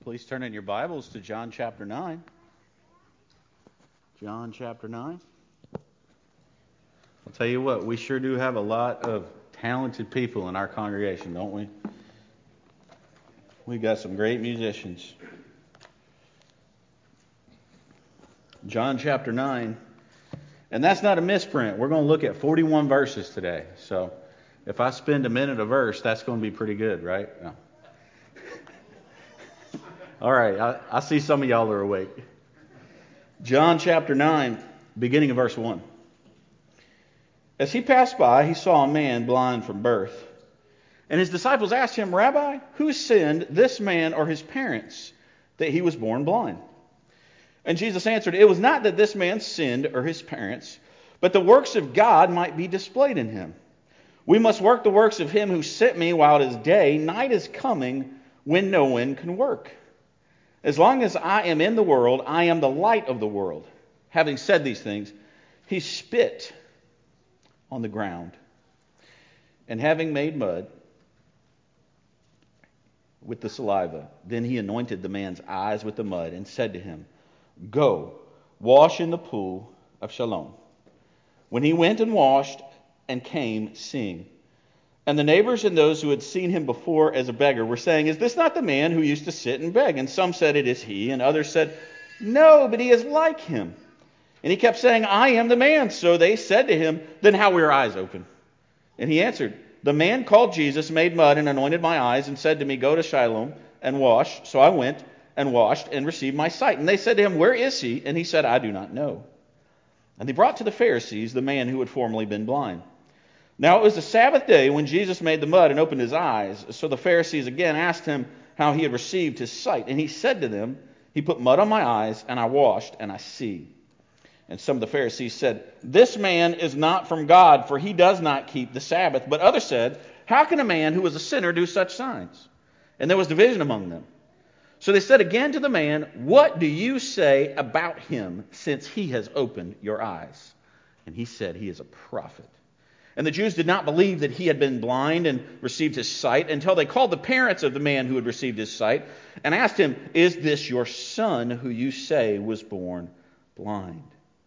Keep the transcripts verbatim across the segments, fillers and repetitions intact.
Please turn in your Bibles to John chapter nine. John chapter nine. I'll tell you what, we sure do have a lot of talented people in our congregation, don't we? We got some great musicians. John chapter nine. And that's not a misprint. We're going to look at forty-one verses today. So if I spend a minute a verse, that's going to be pretty good, right? No. All right, I, I see some of y'all are awake. John chapter nine, beginning of verse one. As he passed by, he saw a man blind from birth. And his disciples asked him, Rabbi, who sinned, this man or his parents, that he was born blind? And Jesus answered, It was not that this man sinned or his parents, but the works of God might be displayed in him. We must work the works of him who sent me while it is day. Night is coming when no one can work. As long as I am in the world, I am the light of the world. Having said these things, he spit on the ground. And having made mud with the saliva, then he anointed the man's eyes with the mud and said to him, Go, wash in the pool of Siloam. When he went and washed and came seeing. And the neighbors and those who had seen him before as a beggar were saying, Is this not the man who used to sit and beg? And some said, It is he. And others said, No, but he is like him. And he kept saying, I am the man. So they said to him, Then how were your eyes open? And he answered, The man called Jesus made mud and anointed my eyes and said to me, Go to Siloam and wash. So I went and washed and received my sight. And they said to him, Where is he? And he said, I do not know. And they brought to the Pharisees the man who had formerly been blind. Now it was the Sabbath day when Jesus made the mud and opened his eyes. So the Pharisees again asked him how he had received his sight. And he said to them, He put mud on my eyes, and I washed, and I see. And some of the Pharisees said, This man is not from God, for he does not keep the Sabbath. But others said, How can a man who is a sinner do such signs? And there was division among them. So they said again to the man, What do you say about him, since he has opened your eyes? And he said, He is a prophet. And the Jews did not believe that he had been blind and received his sight until they called the parents of the man who had received his sight and asked him, Is this your son who you say was born blind?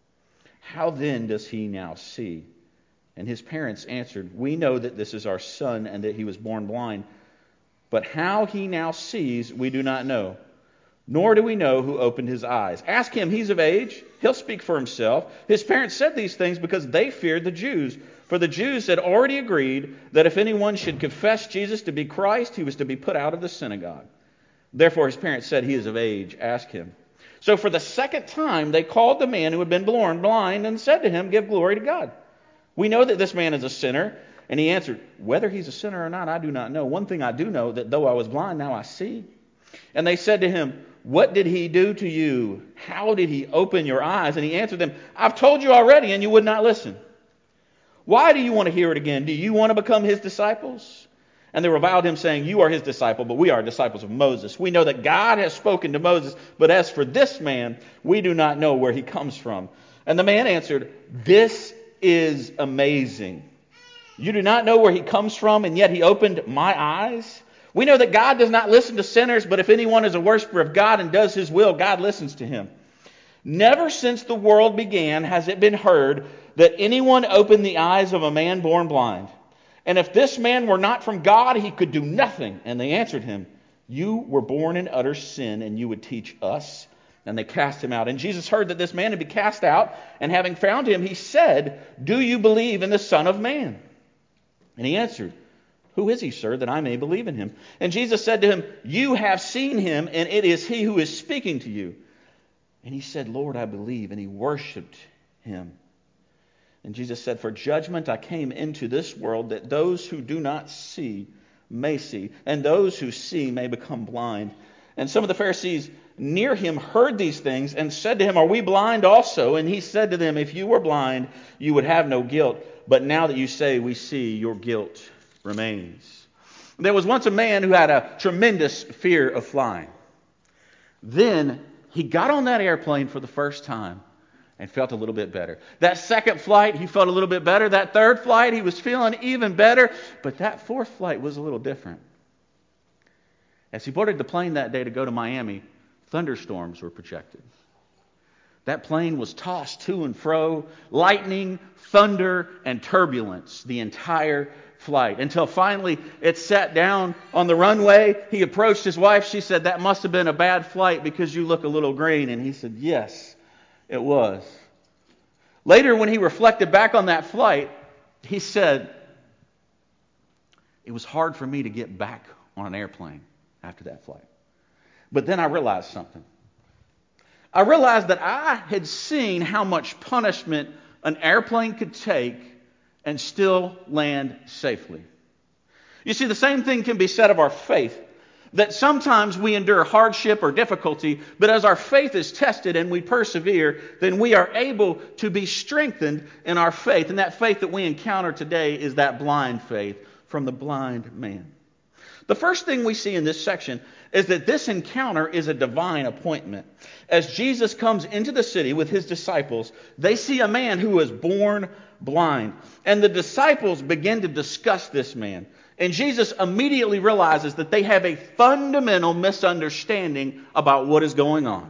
How then does he now see? And his parents answered, We know that this is our son and that he was born blind. But how he now sees, we do not know. Nor do we know who opened his eyes. Ask him, he's of age. He'll speak for himself. His parents said these things because they feared the Jews. For the Jews had already agreed that if anyone should confess Jesus to be Christ, he was to be put out of the synagogue. Therefore his parents said, He is of age. Ask him. So for the second time they called the man who had been born blind and said to him, Give glory to God. We know that this man is a sinner. And he answered, Whether he's a sinner or not, I do not know. One thing I do know, that though I was blind, now I see. And they said to him, What did he do to you? How did he open your eyes? And he answered them, I've told you already, and you would not listen. Why do you want to hear it again? Do you want to become his disciples? And they reviled him, saying, You are his disciple, but we are disciples of Moses. We know that God has spoken to Moses, but as for this man, we do not know where he comes from. And the man answered, This is amazing. You do not know where he comes from, and yet he opened my eyes. We know that God does not listen to sinners, but if anyone is a worshiper of God and does his will, God listens to him. Never since the world began has it been heard that anyone opened the eyes of a man born blind. And if this man were not from God, he could do nothing. And they answered him, You were born in utter sin, and you would teach us. And they cast him out. And Jesus heard that this man had been cast out, and having found him, he said, Do you believe in the Son of Man? And he answered, Who is he, sir, that I may believe in him? And Jesus said to him, You have seen him, and it is he who is speaking to you. And he said, Lord, I believe. And he worshipped him. And Jesus said, For judgment I came into this world, that those who do not see may see, and those who see may become blind. And some of the Pharisees near him heard these things and said to him, Are we blind also? And he said to them, If you were blind, you would have no guilt. But now that you say we see, your guilt remains. There was once a man who had a tremendous fear of flying. Then he got on that airplane for the first time and felt a little bit better. That second flight, he felt a little bit better. That third flight, he was feeling even better. But that fourth flight was a little different. As he boarded the plane that day to go to Miami, thunderstorms were projected. That plane was tossed to and fro, lightning, thunder, and turbulence the entire flight, until finally it sat down on the runway. He approached his wife. She said, "That must have been a bad flight because you look a little green." And he said, "Yes, it was." Later, when he reflected back on that flight, he said, "It was hard for me to get back on an airplane after that flight. But then I realized something. I realized that I had seen how much punishment an airplane could take and still land safely." You see, the same thing can be said of our faith. That sometimes we endure hardship or difficulty, but as our faith is tested and we persevere, then we are able to be strengthened in our faith. And that faith that we encounter today is that blind faith from the blind man. The first thing we see in this section is that this encounter is a divine appointment. As Jesus comes into the city with his disciples, they see a man who is born blind. And the disciples begin to discuss this man. And Jesus immediately realizes that they have a fundamental misunderstanding about what is going on.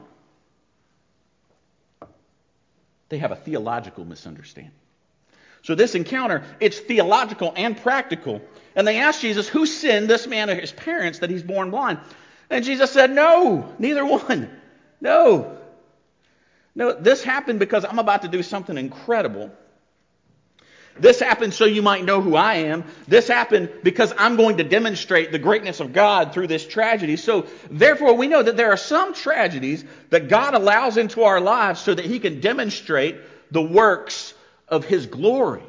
They have a theological misunderstanding. So this encounter, it's theological and practical. And they asked Jesus, who sinned, this man or his parents, that he's born blind? And Jesus said, no, neither one. No. No, this happened because I'm about to do something incredible. This happened so you might know who I am. This happened because I'm going to demonstrate the greatness of God through this tragedy. So therefore we know that there are some tragedies that God allows into our lives so that he can demonstrate the works of his glory.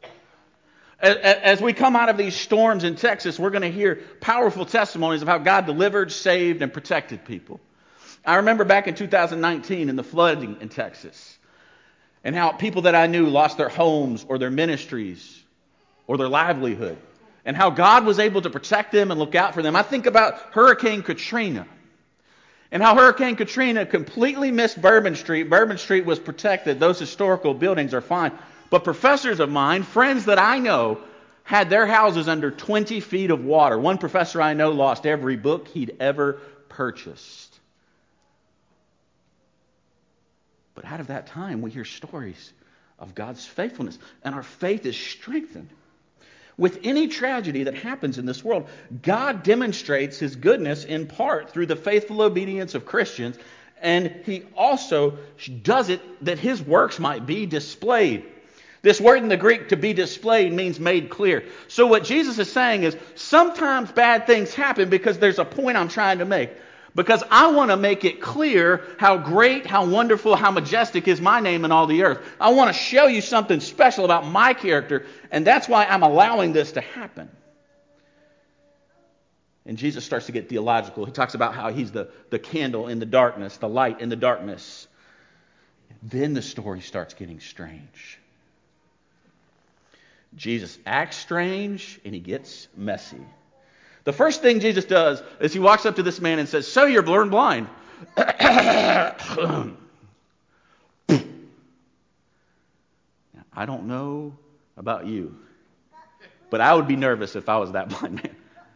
As we come out of these storms in Texas, we're going to hear powerful testimonies of how God delivered, saved, and protected people. I remember back in two thousand nineteen in the flooding in Texas, and how people that I knew lost their homes or their ministries or their livelihood, and how God was able to protect them and look out for them. I think about Hurricane Katrina, and how Hurricane Katrina completely missed Bourbon Street. Bourbon Street was protected. Those historical buildings are fine. But professors of mine, friends that I know, had their houses under twenty feet of water. One professor I know lost every book he'd ever purchased. But out of that time, we hear stories of God's faithfulness, and our faith is strengthened. With any tragedy that happens in this world, God demonstrates his goodness in part through the faithful obedience of Christians, and he also does it that his works might be displayed. This word in the Greek, to be displayed, means made clear. So what Jesus is saying is, sometimes bad things happen because there's a point I'm trying to make. Because I want to make it clear how great, how wonderful, how majestic is my name in all the earth. I want to show you something special about my character, and that's why I'm allowing this to happen. And Jesus starts to get theological. He talks about how he's the, the candle in the darkness, the light in the darkness. Then the story starts getting strange. Jesus acts strange, and he gets messy. The first thing Jesus does is he walks up to this man and says, "So you're born blind." Now, I don't know about you, but I would be nervous if I was that blind man.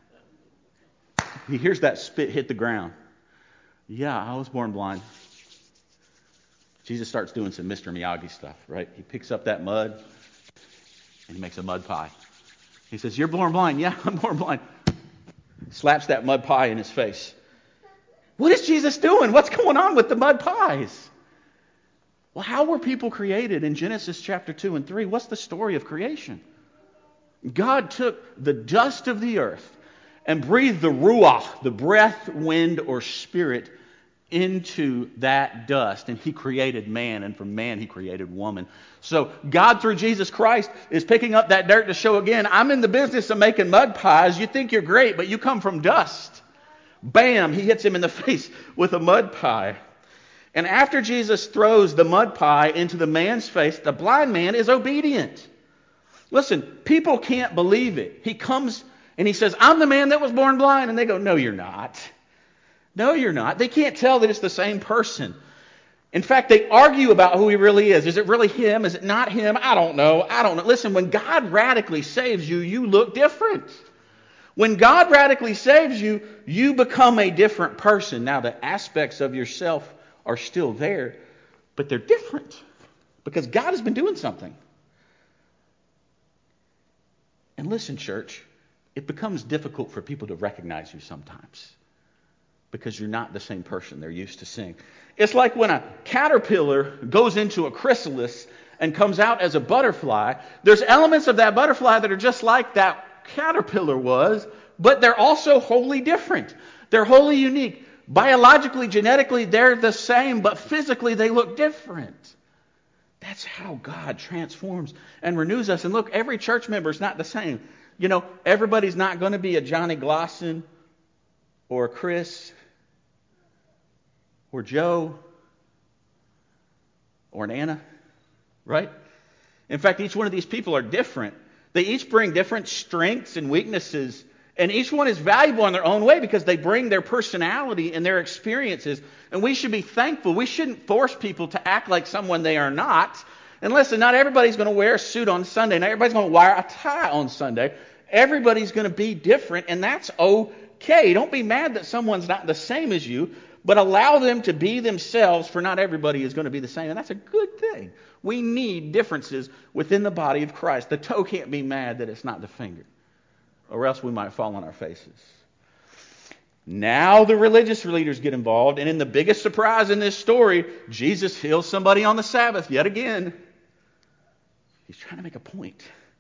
He hears that spit hit the ground. Yeah, I was born blind. Jesus starts doing some Mister Miyagi stuff, right? He picks up that mud and he makes a mud pie. He says, "You're born blind." "Yeah, I'm born blind." Slaps that mud pie in his face. What is Jesus doing? What's going on with the mud pies? Well, how were people created in Genesis chapter two and three? What's the story of creation? God took the dust of the earth and breathed the ruach, the breath, wind, or spirit, into that dust, and he created man, and from man he created woman. So God, through Jesus Christ, is picking up that dirt to show again, I'm in the business of making mud pies. You think you're great, but you come from dust. Bam, he hits him in the face with a mud pie. And after Jesus throws the mud pie into the man's face, the blind man is obedient. Listen, people can't believe it. He comes and he says, "I'm the man that was born blind." And they go, "No, you're not. No, you're not." They can't tell that it's the same person. In fact, they argue about who he really is. Is it really him? Is it not him? I don't know. I don't know. Listen, when God radically saves you, you look different. When God radically saves you, you become a different person. Now, the aspects of yourself are still there, but they're different because God has been doing something. And listen, church, it becomes difficult for people to recognize you sometimes because you're not the same person they're used to seeing. It's like when a caterpillar goes into a chrysalis and comes out as a butterfly. There's elements of that butterfly that are just like that caterpillar was, but they're also wholly different. They're wholly unique. Biologically, genetically, they're the same, but physically they look different. That's how God transforms and renews us. And look, every church member is not the same. You know, everybody's not going to be a Johnny Glosson or a Chris or Joe or an Anna, right? In fact, each one of these people are different. They each bring different strengths and weaknesses, and each one is valuable in their own way because they bring their personality and their experiences, and we should be thankful. We shouldn't force people to act like someone they are not. And listen, not everybody's going to wear a suit on Sunday. Not everybody's going to wear a tie on Sunday. Everybody's going to be different, and that's okay. Don't be mad that someone's not the same as you, but allow them to be themselves, for not everybody is going to be the same, and that's a good thing. We need differences within the body of Christ. The toe can't be mad that it's not the finger, or else we might fall on our faces. Now the religious leaders get involved, and in the biggest surprise in this story, Jesus heals somebody on the Sabbath yet again. He's trying to make a point.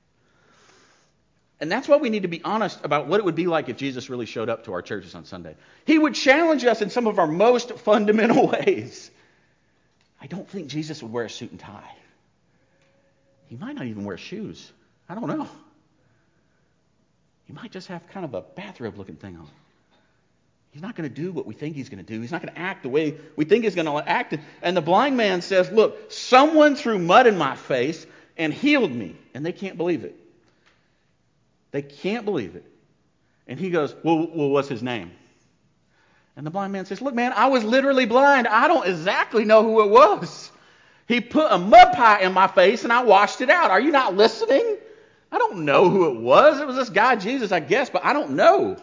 And that's why we need to be honest about what it would be like if Jesus really showed up to our churches on Sunday. He would challenge us in some of our most fundamental ways. I don't think Jesus would wear a suit and tie. He might not even wear shoes. I don't know. He might just have kind of a bathrobe looking thing on. He's not going to do what we think he's going to do. He's not going to act the way we think he's going to act. And the blind man says, look, someone threw mud in my face and healed me. And they can't believe it. They can't believe it. And he goes, well, well, what's his name? And the blind man says, look, man, I was literally blind. I don't exactly know who it was. He put a mud pie in my face and I washed it out. Are you not listening? I don't know who it was. It was this guy, Jesus, I guess, but I don't know.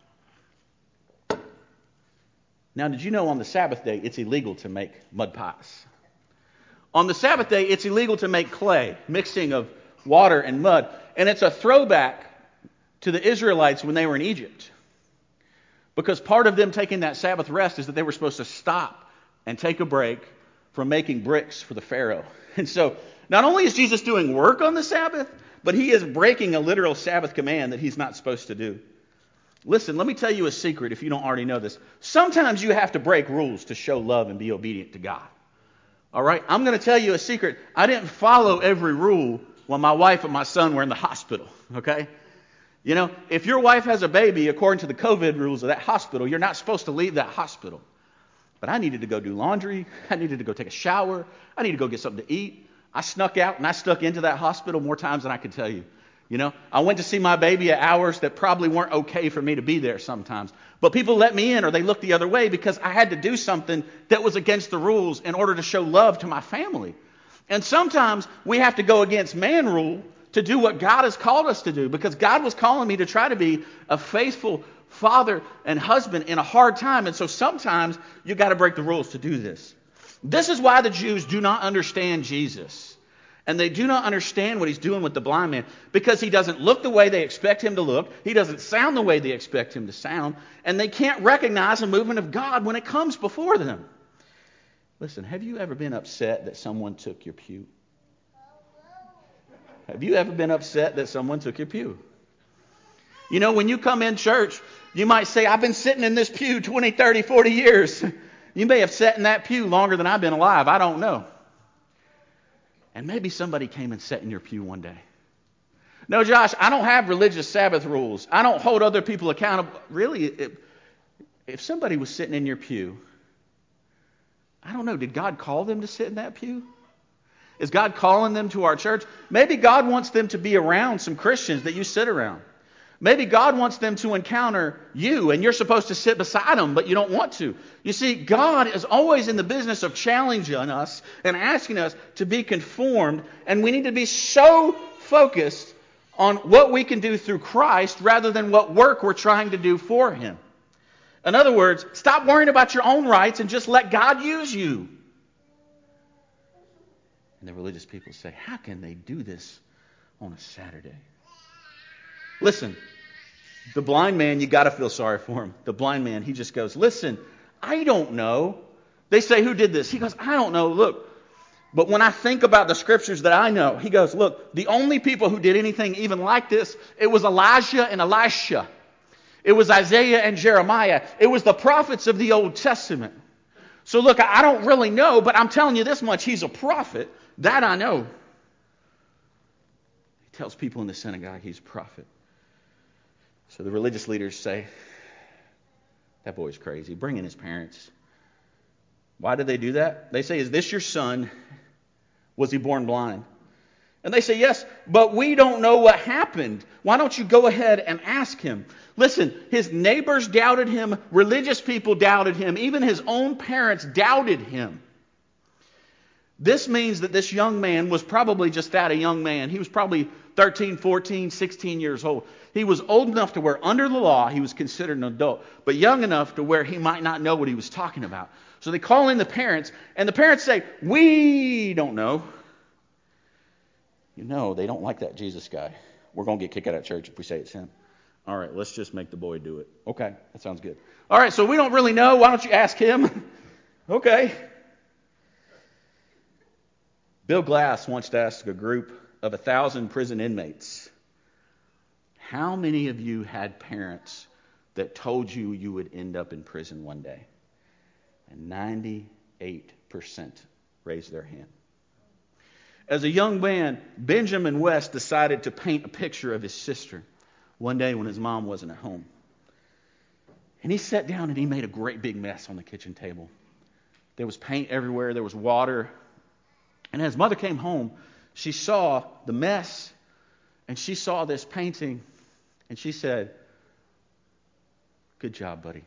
Now, did you know on the Sabbath day, it's illegal to make mud pies? On the Sabbath day, it's illegal to make clay, mixing of water and mud. And it's a throwback to the Israelites when they were in Egypt. Because part of them taking that Sabbath rest is that they were supposed to stop and take a break from making bricks for the Pharaoh. And so, not only is Jesus doing work on the Sabbath, but he is breaking a literal Sabbath command that he's not supposed to do. Listen, let me tell you a secret if you don't already know this. Sometimes you have to break rules to show love and be obedient to God. All right? I'm going to tell you a secret. I didn't follow every rule when my wife and my son were in the hospital. Okay? You know, if your wife has a baby, according to the COVID rules of that hospital, you're not supposed to leave that hospital. But I needed to go do laundry. I needed to go take a shower. I needed to go get something to eat. I snuck out and I stuck into that hospital more times than I could tell you. You know, I went to see my baby at hours that probably weren't okay for me to be there sometimes. But people let me in or they looked the other way because I had to do something that was against the rules in order to show love to my family. And sometimes we have to go against man rule to do what God has called us to do, because God was calling me to try to be a faithful father and husband in a hard time. And so sometimes you got to break the rules to do this. This is why the Jews do not understand Jesus. And they do not understand what he's doing with the blind man, because he doesn't look the way they expect him to look. He doesn't sound the way they expect him to sound. And they can't recognize a movement of God when it comes before them. Listen, have you ever been upset that someone took your pew? Have you ever been upset that someone took your pew? You know, when you come in church, you might say, I've been sitting in this pew twenty, thirty, forty years. You may have sat in that pew longer than I've been alive. I don't know. And maybe somebody came and sat in your pew one day. No, Josh, I don't have religious Sabbath rules. I don't hold other people accountable. Really, if, if somebody was sitting in your pew, I don't know, did God call them to sit in that pew? Is God calling them to our church? Maybe God wants them to be around some Christians that you sit around. Maybe God wants them to encounter you and you're supposed to sit beside them, but you don't want to. You see, God is always in the business of challenging us and asking us to be conformed, and we need to be so focused on what we can do through Christ rather than what work we're trying to do for Him. In other words, stop worrying about your own rights and just let God use you. And the religious people say, how can they do this on a Saturday? Listen, the blind man, you got to feel sorry for him. The blind man, he just goes, listen, I don't know. They say, who did this? He goes, I don't know. Look, but when I think about the scriptures that I know, he goes, look, the only people who did anything even like this, it was Elijah and Elisha. It was Isaiah and Jeremiah. It was the prophets of the Old Testament. So look, I don't really know, but I'm telling you this much, he's a prophet. That I know. He tells people in the synagogue he's a prophet. So the religious leaders say, that boy's crazy. Bring in his parents. Why did they do that? They say, is this your son? Was he born blind? And they say, yes, but we don't know what happened. Why don't you go ahead and ask him? Listen, his neighbors doubted him. Religious people doubted him. Even his own parents doubted him. This means that this young man was probably just that, a young man. He was probably thirteen, fourteen, sixteen years old. He was old enough to where under the law he was considered an adult, but young enough to where he might not know what he was talking about. So they call in the parents, and the parents say, we don't know. You know, they don't like that Jesus guy. We're going to get kicked out of church if we say it's him. All right, let's just make the boy do it. Okay, that sounds good. All right, so we don't really know. Why don't you ask him? Okay. Bill Glass once asked a group of a thousand prison inmates, how many of you had parents that told you you would end up in prison one day? And ninety-eight percent raised their hand. As a young man, Benjamin West decided to paint a picture of his sister one day when his mom wasn't at home. And he sat down and he made a great big mess on the kitchen table. There was paint everywhere. There was water. And as mother came home, she saw the mess and she saw this painting and she said, good job, buddy.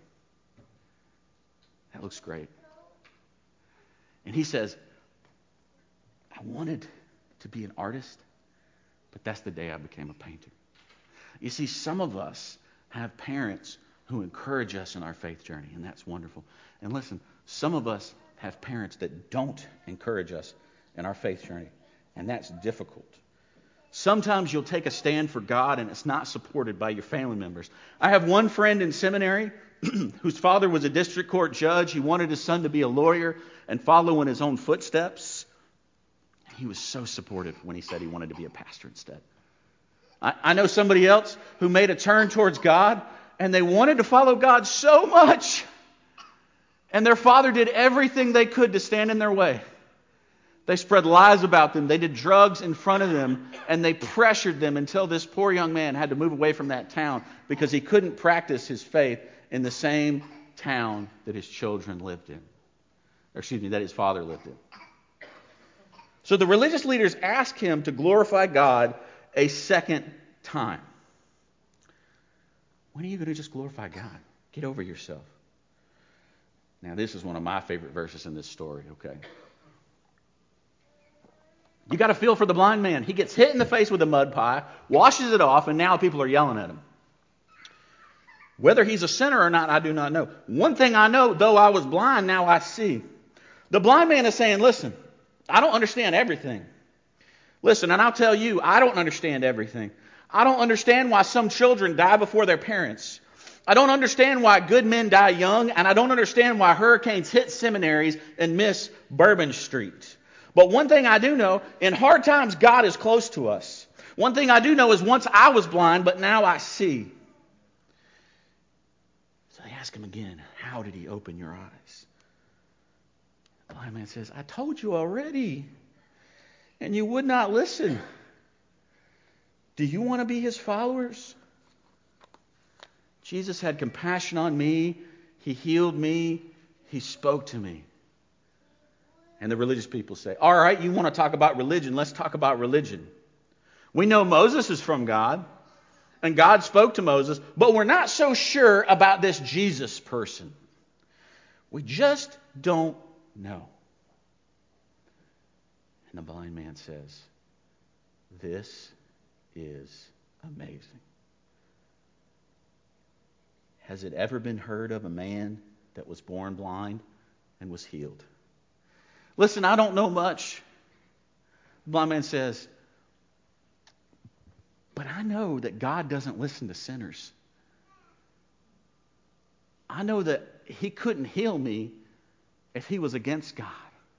That looks great. And he says, I wanted to be an artist, but that's the day I became a painter. You see, some of us have parents who encourage us in our faith journey, and that's wonderful. And listen, some of us have parents that don't encourage us in our faith journey, and that's difficult. Sometimes you'll take a stand for God, and it's not supported by your family members. I have one friend in seminary whose father was a district court judge. He wanted his son to be a lawyer and follow in his own footsteps. He was so supportive when he said he wanted to be a pastor instead. I, I know somebody else who made a turn towards God, and they wanted to follow God so much, and their father did everything they could to stand in their way. They spread lies about them. They did drugs in front of them, and they pressured them until this poor young man had to move away from that town because he couldn't practice his faith in the same town that his children lived in. Or excuse me, that his father lived in. So the religious leaders asked him to glorify God a second time. When are you going to just glorify God? Get over yourself. Now, this is one of my favorite verses in this story, okay? You got to feel for the blind man. He gets hit in the face with a mud pie, washes it off, and now people are yelling at him. Whether he's a sinner or not, I do not know. One thing I know, though I was blind, now I see. The blind man is saying, listen, I don't understand everything. Listen, and I'll tell you, I don't understand everything. I don't understand why some children die before their parents. I don't understand why good men die young, and I don't understand why hurricanes hit seminaries and miss Bourbon Street. But one thing I do know, in hard times, God is close to us. One thing I do know is once I was blind, but now I see. So they ask him again, how did he open your eyes? The blind man says, I told you already, and you would not listen. Do you want to be his followers? Jesus had compassion on me. He healed me. He spoke to me. And the religious people say, all right, you want to talk about religion. Let's talk about religion. We know Moses is from God, and God spoke to Moses, but we're not so sure about this Jesus person. We just don't know. And the blind man says, this is Amazing. Has it ever been heard of a man that was born blind and was healed? Listen, I don't know much. The blind man says, but I know that God doesn't listen to sinners. I know that he couldn't heal me if he was against God.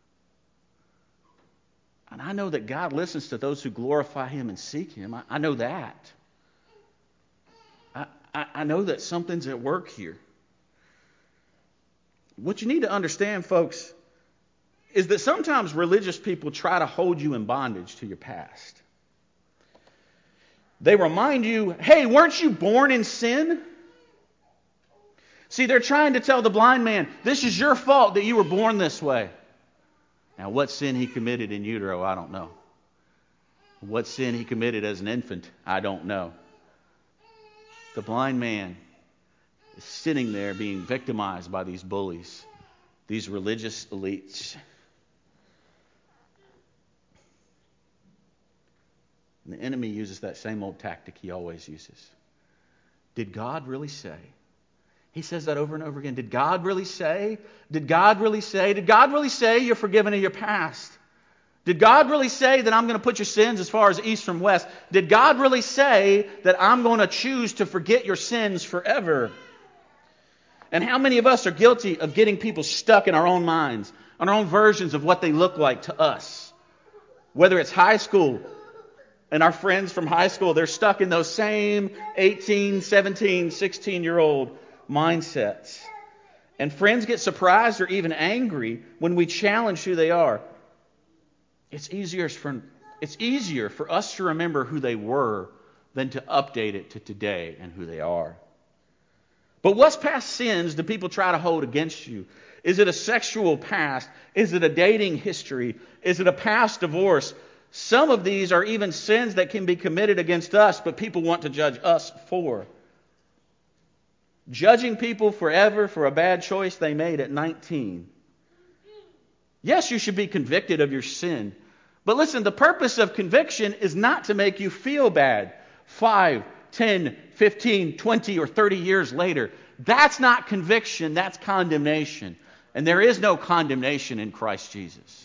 And I know that God listens to those who glorify him and seek him. I, I know that. I, I, I know that something's at work here. What you need to understand, folks, is that sometimes religious people try to hold you in bondage to your past. They remind you, hey, weren't you born in sin? See, they're trying to tell the blind man, this is your fault that you were born this way. Now, what sin he committed in utero, I don't know. What sin he committed as an infant, I don't know. The blind man is sitting there being victimized by these bullies, these religious elites. And the enemy uses that same old tactic he always uses. Did God really say? He says that over and over again. Did God really say? Did God really say? Did God really say you're forgiven of your past? Did God really say that I'm going to put your sins as far as east from west? Did God really say that I'm going to choose to forget your sins forever? And how many of us are guilty of getting people stuck in our own minds, on our own versions of what they look like to us? Whether it's high school, and our friends from high school, they're stuck in those same eighteen, seventeen, sixteen-year-old mindsets. And friends get surprised or even angry when we challenge who they are. It's easier for, it's easier for us to remember who they were than to update it to today and who they are. But what's past sins do people try to hold against you? Is it a sexual past? Is it a dating history? Is it a past divorce? Some of these are even sins that can be committed against us, but people want to judge us for. Judging people forever for a bad choice they made at nineteen. Yes, you should be convicted of your sin. But listen, the purpose of conviction is not to make you feel bad. Five, ten, fifteen, twenty, or thirty years later. That's not conviction, that's condemnation. And there is no condemnation in Christ Jesus.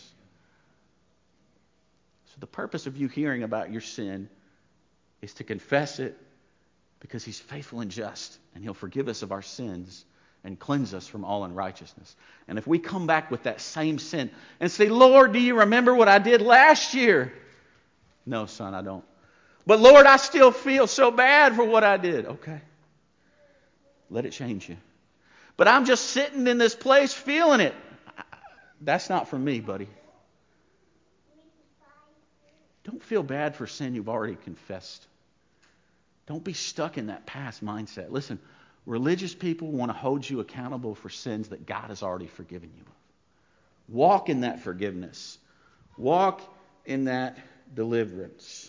So the purpose of you hearing about your sin is to confess it, because he's faithful and just, and he'll forgive us of our sins and cleanse us from all unrighteousness. And if we come back with that same sin and say, Lord, do you remember what I did last year? No, son, I don't. But Lord, I still feel so bad for what I did. Okay. Let it change you. But I'm just sitting in this place feeling it. That's not from me, buddy. Don't feel bad for sin you've already confessed. Don't be stuck in that past mindset. Listen, religious people want to hold you accountable for sins that God has already forgiven you of. Walk in that forgiveness. Walk in that deliverance.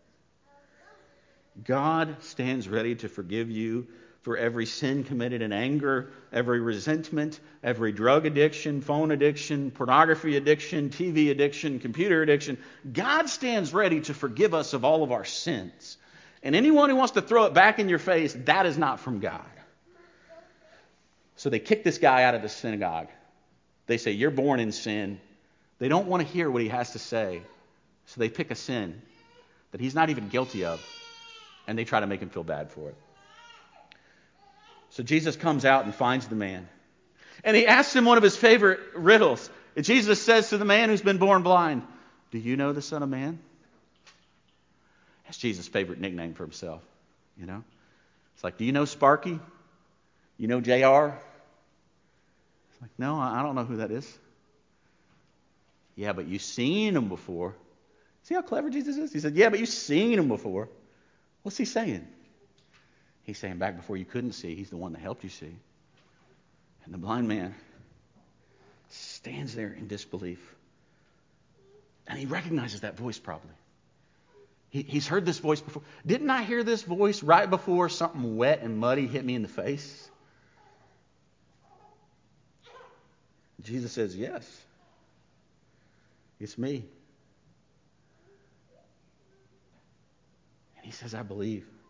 God stands ready to forgive you for every sin committed in anger, every resentment, every drug addiction, phone addiction, pornography addiction, T V addiction, computer addiction. God stands ready to forgive us of all of our sins. And anyone who wants to throw it back in your face, that is not from God. So they kick this guy out of the synagogue. They say, you're born in sin. They don't want to hear what he has to say. So they pick a sin that he's not even guilty of, and they try to make him feel bad for it. So Jesus comes out and finds the man. And he asks him one of his favorite riddles. And Jesus says to the man who's been born blind, do you know the Son of Man? That's Jesus' favorite nickname for himself. You know? It's like, do you know Sparky? You know J R? It's like, no, I don't know who that is. Yeah, but you've seen him before. See how clever Jesus is? He said, yeah, but you've seen him before. What's he saying? He's saying back before you couldn't see, he's the one that helped you see. And the blind man stands there in disbelief. And he recognizes that voice probably. He, he's heard this voice before. Didn't I hear this voice right before something wet and muddy hit me in the face? Jesus says, yes. It's me. And he says, I believe.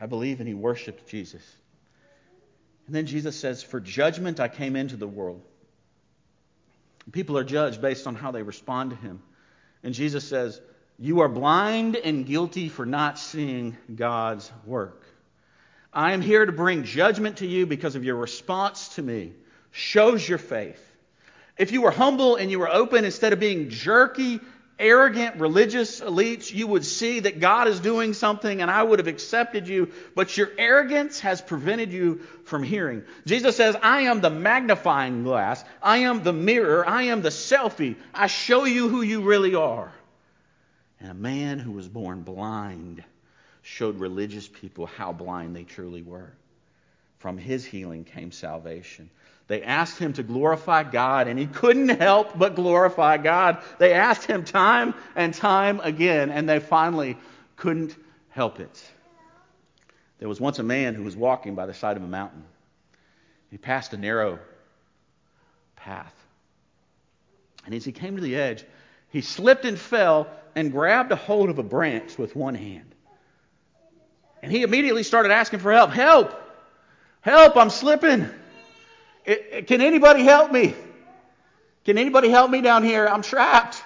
I believe, and he worshiped Jesus. And then Jesus says, for judgment I came into the world. People are judged based on how they respond to him. And Jesus says, you are blind and guilty for not seeing God's work. I am here to bring judgment to you because of your response to me. Shows your faith. If you were humble and you were open instead of being jerky, arrogant, religious elites, you would see that God is doing something and I would have accepted you. But your arrogance has prevented you from hearing. Jesus says, I am the magnifying glass. I am the mirror. I am the selfie. I show you who you really are. And a man who was born blind showed religious people how blind they truly were. From his healing came salvation. They asked him to glorify God, and he couldn't help but glorify God. They asked him time and time again, and they finally couldn't help it. There was once a man who was walking by the side of a mountain. He passed a narrow path. And as he came to the edge, he slipped and fell and grabbed a hold of a branch with one hand. And he immediately started asking for help. Help! Help! I'm slipping! It, it, can anybody help me? Can anybody help me down here? I'm trapped.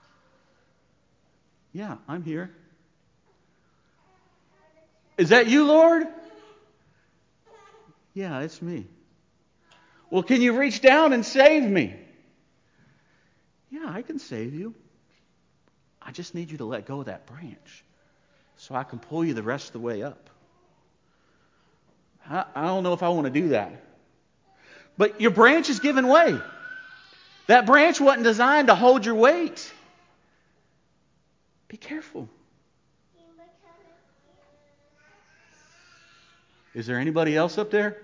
Yeah, I'm here. Is that you, Lord? Yeah, it's me. Well, can you reach down and save me? Yeah, I can save you. I just need you to let go of that branch so I can pull you the rest of the way up. I, I don't know if I want to do that. But your branch is giving way. That branch wasn't designed to hold your weight. Be careful. Is there anybody else up there?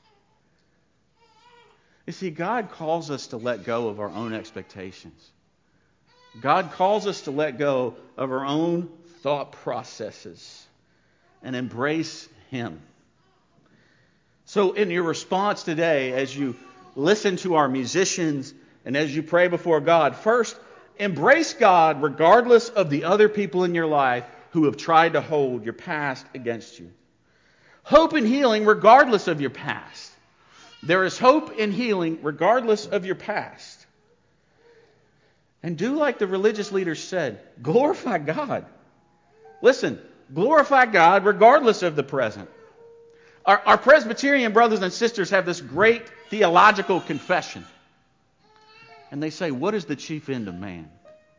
You see, God calls us to let go of our own expectations. God calls us to let go of our own thought processes and embrace Him. So in your response today, as you listen to our musicians and as you pray before God, first, embrace God regardless of the other people in your life who have tried to hold your past against you. Hope in healing regardless of your past. There is hope in healing regardless of your past. And do like the religious leaders said, glorify God. Listen, glorify God regardless of the present. Our, our Presbyterian brothers and sisters have this great theological confession. And they say, what is the chief end of man?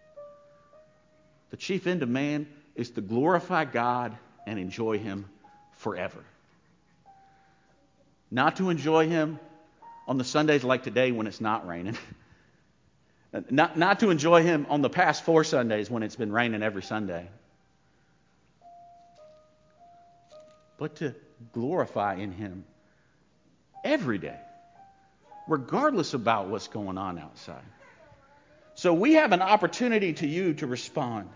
The chief end of man is to glorify God and enjoy Him forever. Not to enjoy Him on the Sundays like today when it's not raining. Not, not to enjoy Him on the past four Sundays when it's been raining every Sunday. But to glorify in Him every day, regardless about what's going on outside. So we have an opportunity to you to respond.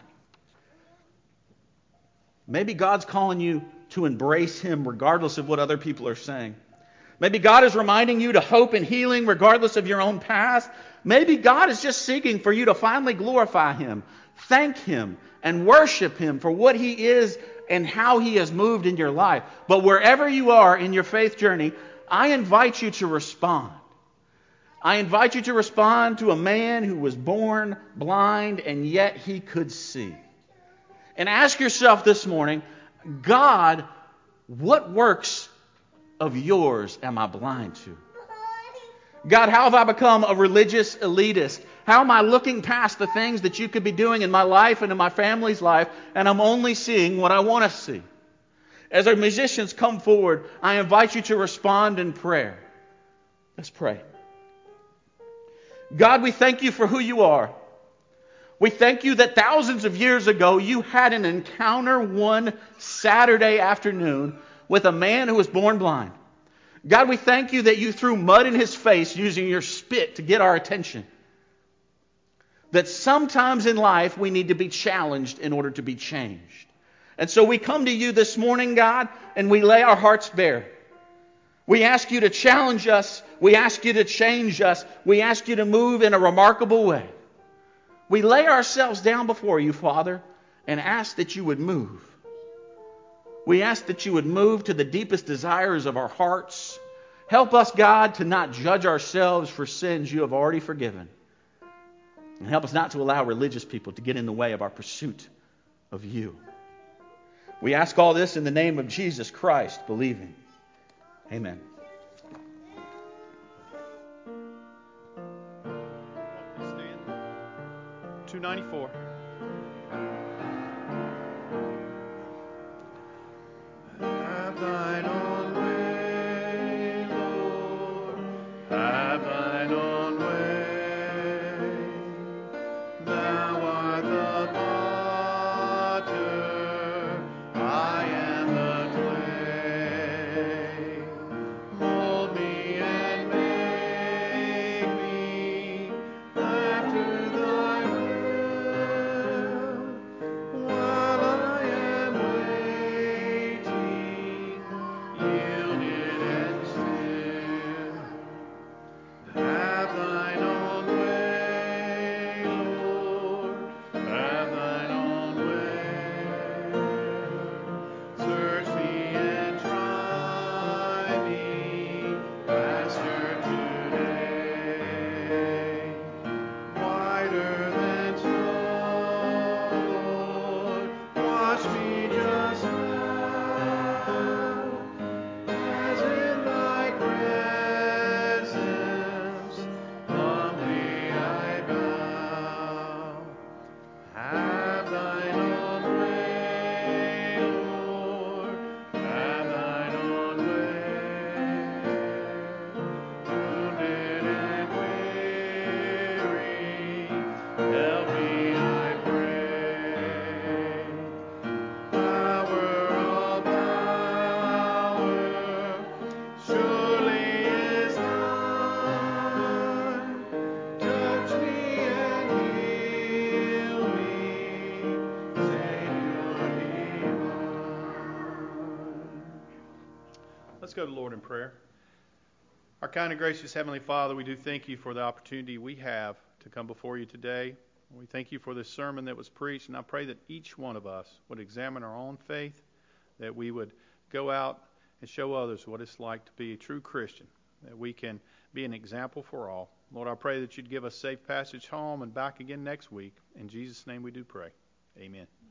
Maybe God's calling you to embrace Him regardless of what other people are saying. Maybe God is reminding you to hope in healing regardless of your own past. Maybe God is just seeking for you to finally glorify Him, thank Him, and worship Him for what He is and how He has moved in your life. But wherever you are in your faith journey, I invite you to respond. I invite you to respond to a man who was born blind and yet he could see. And ask yourself this morning, God, what works of yours am I blind to? God, how have I become a religious elitist? How am I looking past the things that you could be doing in my life and in my family's life, and I'm only seeing what I want to see? As our musicians come forward, I invite you to respond in prayer. Let's pray. God, we thank you for who you are. We thank you that thousands of years ago you had an encounter one Saturday afternoon with a man who was born blind. God, we thank you that you threw mud in his face using your spit to get our attention. That sometimes in life we need to be challenged in order to be changed. And so we come to you this morning, God, and we lay our hearts bare. We ask you to challenge us. We ask you to change us. We ask you to move in a remarkable way. We lay ourselves down before you, Father, and ask that you would move. We ask that you would move to the deepest desires of our hearts. Help us, God, to not judge ourselves for sins you have already forgiven. And help us not to allow religious people to get in the way of our pursuit of you. We ask all this in the name of Jesus Christ, believing. Amen. two ninety-four. Have thine own way, Lord. Have thine own way. Thou art the potter, I am the clay. Mold me and make me after thy will, while I am waiting, yielded and still. Have thine own way, Lord, have thine own way. Search me and try me, Master, today. Whiter than snow, Lord, wash me just now, as in thy presence humbly I bow. Have thine own way, Lord, have thine own way. Wounded and weary, help me, I pray. Power of power, surely is thine. Touch me and heal me, Savior divine. Let's go to the Lord in prayer. Our kind and gracious Heavenly Father, we do thank you for the opportunity we have to come before you today. We thank you for this sermon that was preached, and I pray that each one of us would examine our own faith, that we would go out and show others what it's like to be a true Christian, that we can be an example for all. Lord, I pray that you'd give us safe passage home and back again next week. In Jesus' name we do pray. Amen.